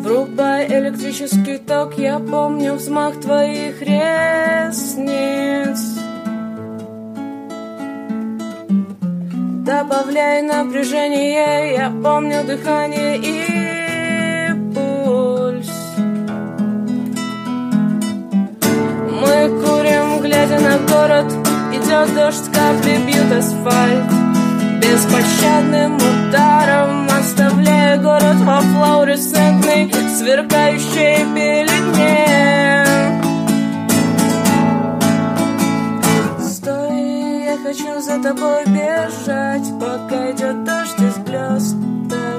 Врубай электрический ток, я помню взмах твоих ресниц. Добавляй напряжение, я помню дыхание и пульс. Мы курим, глядя на город, идет дождь, капли бьют асфальт. Беспощадным ударом оставляя город во флуоресцентной сверкающей пелене. Стой, я хочу за тобой бежать, пока идет дождь из блесток.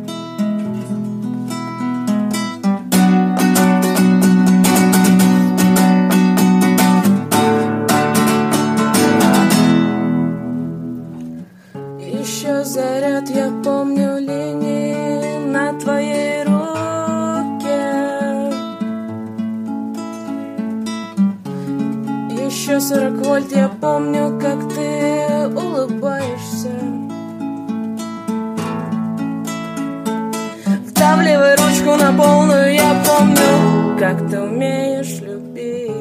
Еще заряд, я помню линии на твоей руке. Еще 40 вольт, я помню, как ты улыбаешься. Вдавливай ручку на полную, я помню, как ты умеешь любить.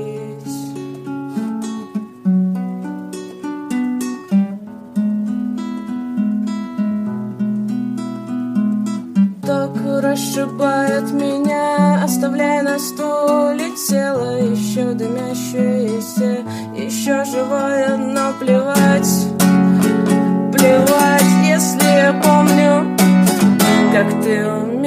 Ток расшибает меня, оставляя на стуле тело, еще дымящееся, еще живое, но плевать, плевать, если я помню, как ты умеешь.